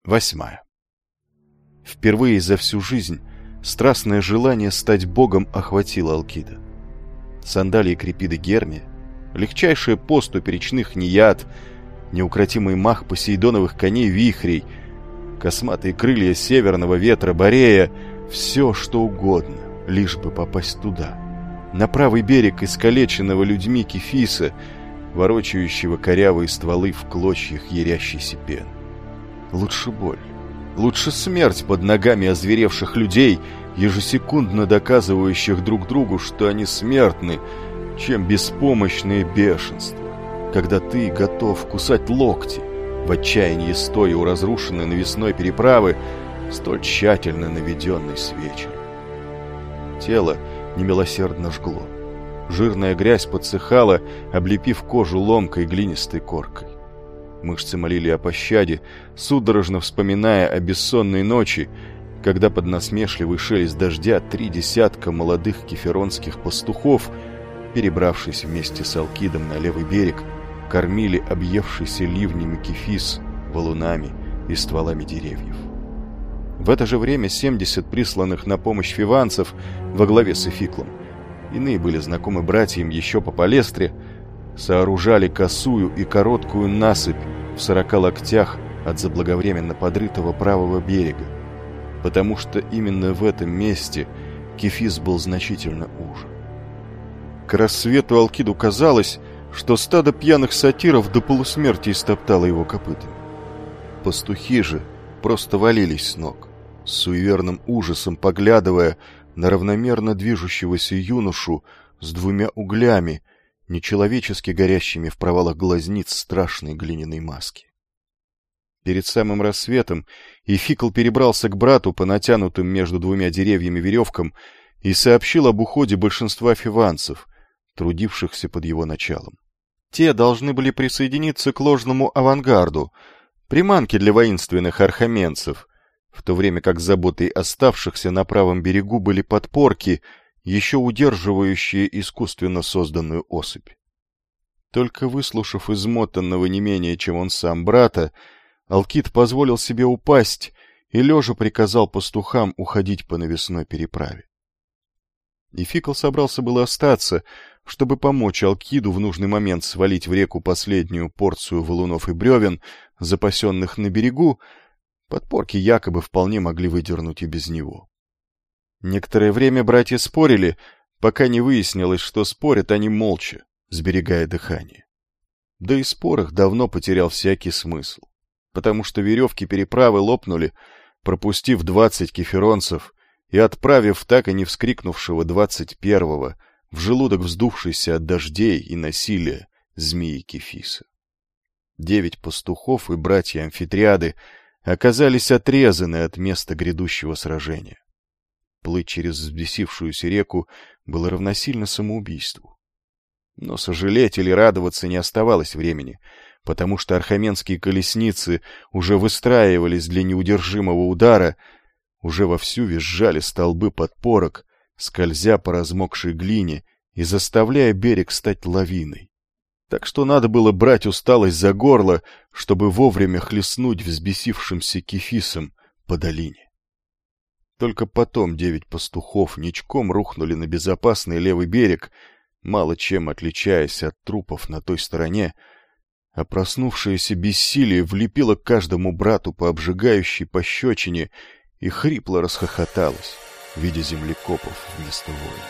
8. Впервые за всю жизнь страстное желание стать богом охватило Алкида. Сандалии Крепиды Гермия, легчайшая поступь речных Неяд, неукротимый мах посейдоновых коней Вихрей, косматые крылья северного ветра Борея — все, что угодно, лишь бы попасть туда, на правый берег искалеченного людьми Кефиса, ворочающего корявые стволы в клочьях ярящейся пены. Лучше боль, лучше смерть под ногами озверевших людей, ежесекундно доказывающих друг другу, что они смертны, чем беспомощное бешенство, когда ты готов кусать локти, в отчаянии стоя у разрушенной навесной переправы, столь тщательно наведенной с вечера. Тело немилосердно жгло. Жирная грязь подсыхала, облепив кожу ломкой глинистой коркой. Мышцы молили о пощаде, судорожно вспоминая о бессонной ночи, когда под насмешливый шелест дождя 3 десятка молодых кеферонских пастухов, перебравшись вместе с Алкидом на левый берег, кормили объевшийся ливнями Кефис валунами и стволами деревьев. В это же время 70 присланных на помощь фиванцев во главе с Эфиклом, иные были знакомы братьям еще по Палестре, сооружали косую и короткую насыпь в 40 локтях от заблаговременно подрытого правого берега, потому что именно в этом месте Кефис был значительно уже. К рассвету Алкиду казалось, что стадо пьяных сатиров до полусмерти истоптало его копытами. Пастухи же просто валились с ног, с суеверным ужасом поглядывая на равномерно движущегося юношу с 2 углями, нечеловечески горящими в провалах глазниц страшной глиняной маски. Перед самым рассветом Эфикл перебрался к брату по натянутым между 2 деревьями веревкам и сообщил об уходе большинства фиванцев, трудившихся под его началом. Те должны были присоединиться к ложному авангарду, приманке для воинственных архаменцев, в то время как заботой оставшихся на правом берегу были подпорки, еще удерживающие искусственно созданную особь. Только выслушав измотанного не менее, чем он сам, брата, Алкид позволил себе упасть и лежа приказал пастухам уходить по навесной переправе. Эфикл собрался было остаться, чтобы помочь Алкиду в нужный момент свалить в реку последнюю порцию валунов и бревен, запасенных на берегу. Подпорки якобы вполне могли выдернуть и без него. Некоторое время братья спорили, пока не выяснилось, что спорят они молча, сберегая дыхание. Да и спор их давно потерял всякий смысл, потому что веревки переправы лопнули, пропустив 20 кеферонцев и отправив так и не вскрикнувшего 21-го в желудок вздувшийся от дождей и насилия змеи Кефиса. 9 пастухов и братья Амфитриады оказались отрезаны от места грядущего сражения. Плыть через взбесившуюся реку было равносильно самоубийству. Но сожалеть или радоваться не оставалось времени, потому что архаменские колесницы уже выстраивались для неудержимого удара, уже вовсю визжали столбы подпорок, скользя по размокшей глине и заставляя берег стать лавиной. Так что надо было брать усталость за горло, чтобы вовремя хлестнуть взбесившимся Кефисом по долине. Только потом 9 пастухов ничком рухнули на безопасный левый берег, мало чем отличаясь от трупов на той стороне, а проснувшееся бессилие влепило каждому брату по обжигающей пощечине и хрипло расхохоталось, видя землекопов вместо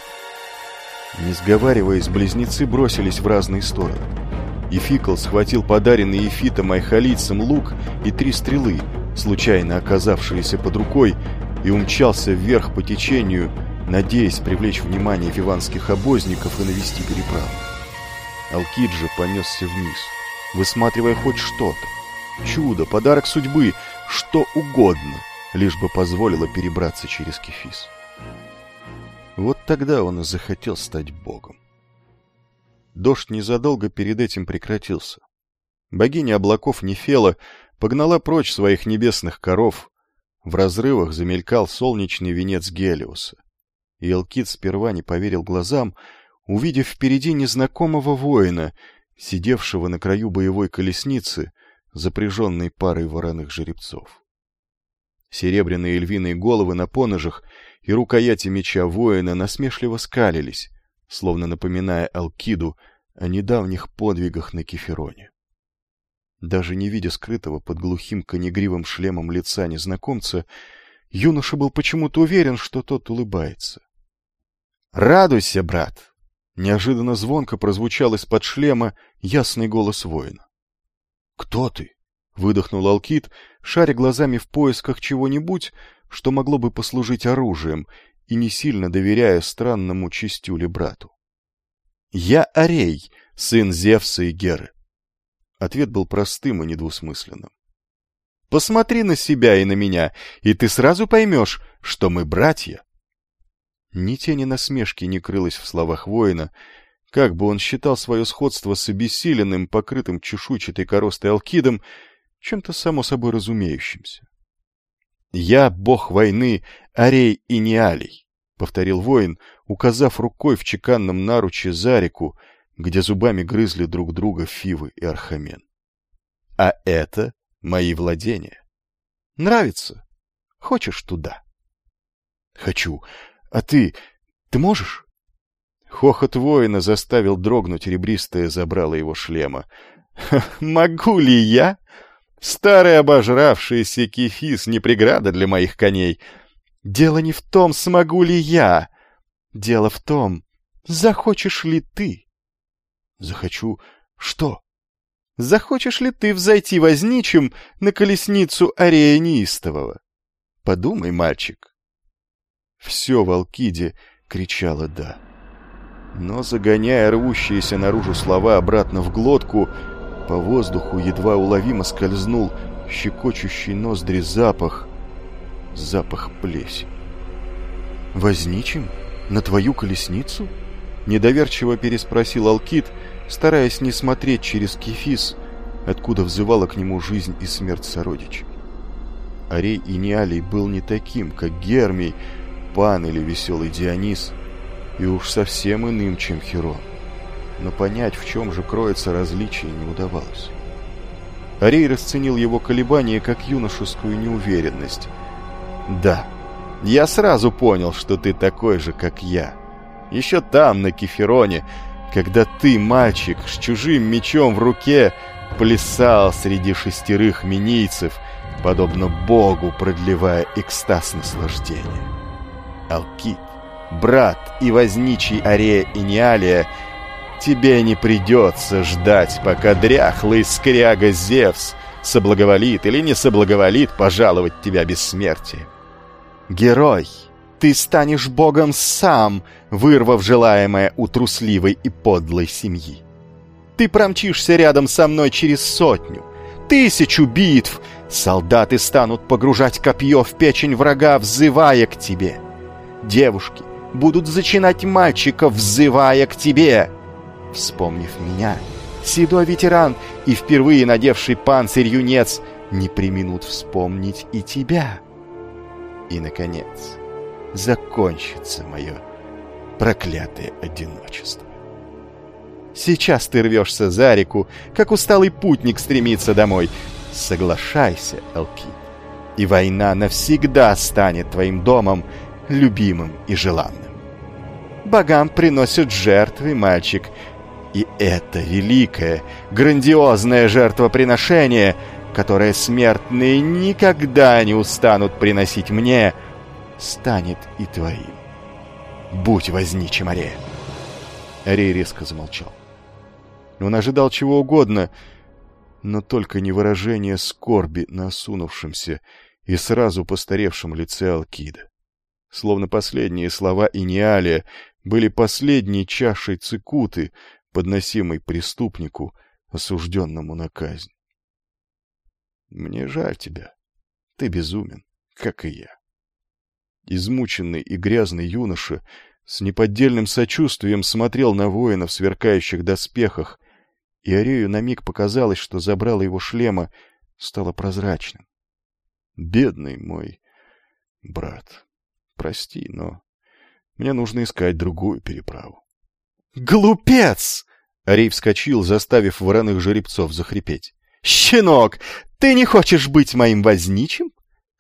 воина. Не сговариваясь, близнецы бросились в разные стороны. Эфикл схватил подаренный Эфитом айхалийцам лук и 3 стрелы, случайно оказавшиеся под рукой, и умчался вверх по течению, надеясь привлечь внимание фиванских обозников и навести переправу. Алкид же понесся вниз, высматривая хоть что-то. Чудо, подарок судьбы, что угодно, лишь бы позволило перебраться через Кефис. Вот тогда он и захотел стать богом. Дождь незадолго перед этим прекратился. Богиня облаков Нефела погнала прочь своих небесных коров. В разрывах замелькал солнечный венец Гелиоса. И Алкид сперва не поверил глазам, увидев впереди незнакомого воина, сидевшего на краю боевой колесницы, запряженной парой вороных жеребцов. Серебряные львиные головы на поножах и рукояти меча воина насмешливо скалились, словно напоминая Алкиду о недавних подвигах на Кефероне. Даже не видя скрытого под глухим конегривым шлемом лица незнакомца, юноша был почему-то уверен, что тот улыбается. «Радуйся, брат!» — неожиданно звонко прозвучал из-под шлема ясный голос воина. «Кто ты?» — выдохнул Алкид, шаря глазами в поисках чего-нибудь, что могло бы послужить оружием, и не сильно доверяя странному чистюле брату. «Я Арей, сын Зевса и Геры». Ответ был простым и недвусмысленным. «Посмотри на себя и на меня, и ты сразу поймешь, что мы братья». Ни тени насмешки не крылось в словах воина, как бы он считал свое сходство с обессиленным, покрытым чешуйчатой коростой Алкидом, чем-то само собой разумеющимся. «Я бог войны Арей и Неалий», — повторил воин, указав рукой в чеканном наруче за реку, где зубами грызли друг друга Фивы и Архамен. «А это мои владения. Нравится? Хочешь туда?» «Хочу. А ты можешь?» Хохот воина заставил дрогнуть ребристое забрало его шлема. «Могу ли я? Старый обожравшийся кефис не преграда для моих коней. Дело не в том, смогу ли я. Дело в том, захочешь ли ты». «Захочу что?» «Захочешь ли ты взойти возничим на колесницу Арея Неистового? Подумай, мальчик». Все в Алкиде кричало «да». Но, загоняя рвущиеся наружу слова обратно в глотку, по воздуху едва уловимо скользнул щекочущий ноздри запах плесени. «Возничим? На твою колесницу?» — недоверчиво переспросил Алкид, стараясь не смотреть через кефис, откуда взывала к нему жизнь и смерть сородичей. Арей и Неалий был не таким, как Гермий, Пан или веселый Дионис, и уж совсем иным, чем Херон. Но понять, в чем же кроется различие, не удавалось. Арей расценил его колебания как юношескую неуверенность. «Да, я сразу понял, что ты такой же, как я. Еще там, на Кефероне, когда ты, мальчик, с чужим мечом в руке, плясал среди 6 минийцев, подобно богу, продлевая экстаз наслаждения. Алкид, брат и возничий Арея и Неалия, тебе не придется ждать, пока дряхлый скряга Зевс соблаговолит или не соблаговолит пожаловать тебя бессмертием. Герой, ты станешь богом сам, вырвав желаемое у трусливой и подлой семьи. Ты промчишься рядом со мной через 100, 1000 битв, солдаты станут погружать копье в печень врага, взывая к тебе. Девушки будут зачинать мальчиков, взывая к тебе. Вспомнив меня, седой ветеран и впервые надевший панцирь юнец не преминут вспомнить и тебя. И, наконец, закончится мое проклятое одиночество. Сейчас ты рвешься за реку, как усталый путник стремится домой. Соглашайся, Алкид, и война навсегда станет твоим домом, любимым и желанным. Богам приносят жертвы, мальчик, и это великое, грандиозное жертвоприношение, которое смертные никогда не устанут приносить мне, станет и твоим. Будь возничим, Арея. Арей резко замолчал. Он ожидал чего угодно, но только не выражение скорби на осунувшемся и сразу постаревшем лице Алкида. Словно последние слова Инеалия были последней чашей цикуты, подносимой преступнику, осужденному на казнь. «Мне жаль тебя. Ты безумен, как и я». Измученный и грязный юноша с неподдельным сочувствием смотрел на воина в сверкающих доспехах, и Арею на миг показалось, что забрало его шлема стало прозрачным. «Бедный мой брат, прости, но мне нужно искать другую переправу». «Глупец!» — Арей вскочил, заставив вороных жеребцов захрипеть. «Щенок, ты не хочешь быть моим возничим?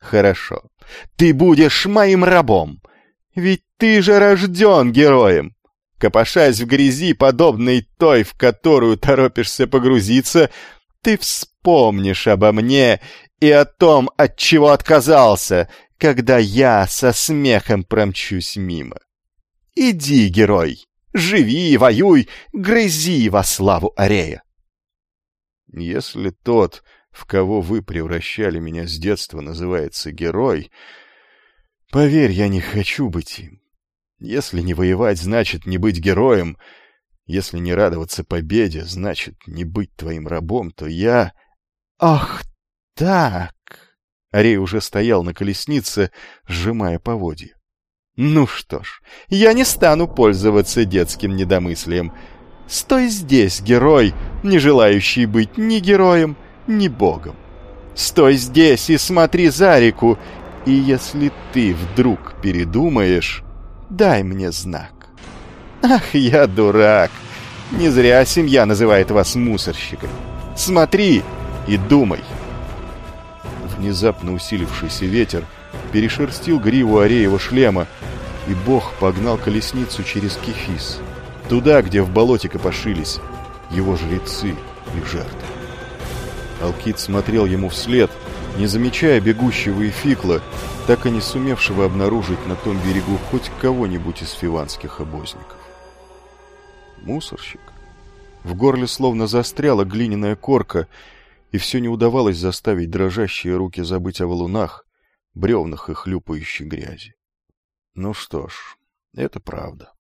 Хорошо. Ты будешь моим рабом. Ведь ты же рожден героем. Копошась в грязи, подобной той, в которую торопишься погрузиться, ты вспомнишь обо мне и о том, от чего отказался, когда я со смехом промчусь мимо. Иди, герой, живи, воюй, грызи во славу Арея. Если тот, в кого вы превращали меня с детства, называется герой, поверь, я не хочу быть им. Если не воевать, значит не быть героем. Если не радоваться победе, значит не быть твоим рабом, то я... Ах, так! Арей уже стоял на колеснице, сжимая поводья. Ну что ж, я не стану пользоваться детским недомыслием. Стой здесь, герой, не желающий быть ни героем, ни богом. Стой здесь и смотри за реку, и если ты вдруг передумаешь, дай мне знак. Ах, я дурак! Не зря семья называет вас мусорщиком. Смотри и думай. Внезапно усилившийся ветер перешерстил гриву Ареева шлема, и бог погнал колесницу через Кефис, туда, где в болоте копошились его жрецы и жертвы. Алкид смотрел ему вслед, не замечая бегущего Эфикла, так и не сумевшего обнаружить на том берегу хоть кого-нибудь из фиванских обозников. Мусорщик. В горле словно застряла глиняная корка, и все не удавалось заставить дрожащие руки забыть о валунах, бревнах и хлюпающей грязи. Ну что ж, это правда.